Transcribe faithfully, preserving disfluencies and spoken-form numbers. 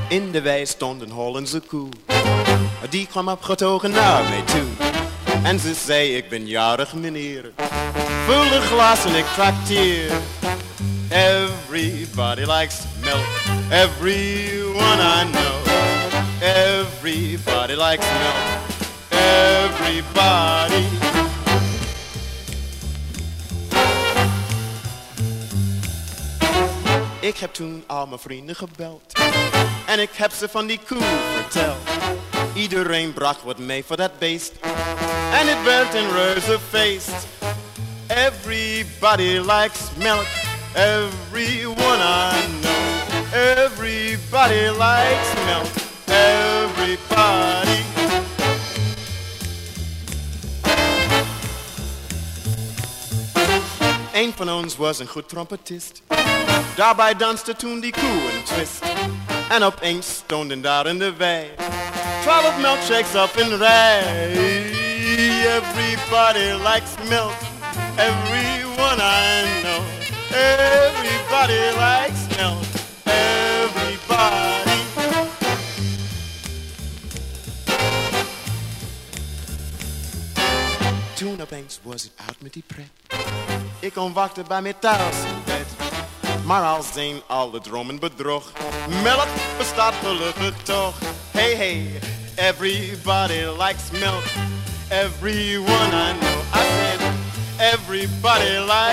In de wei stond een Hollandse koe. Die kwam opgetogen naar mij toe. En ze zei, ik ben jarig meneer. Vul de glas en ik trakteer. Everybody likes milk. Everyone I know. Everybody likes milk. Everybody. Ik heb toen al mijn vrienden gebeld. En ik heb ze van die koe verteld. Iedereen bracht wat mee voor dat beest. En het werd een reuze feest. Everybody likes milk. Everyone I know. Everybody likes milk. Everybody. Een van ons was een goed trompetist. Daarbij danste toen die koe een twist. En opeens stonden daar in de wei twaalf milkshakes op een rij. Everybody likes milk. Everyone I know. Everybody likes milk. Everybody. Toen opeens was het uit met die pret. Ik ontwaakte bij mij thuis in bed. Maar als een alle dromen bedrog. Melk bestaat gelukkig toch. Hey hey, everybody likes milk. Everyone I know. I said everybody likes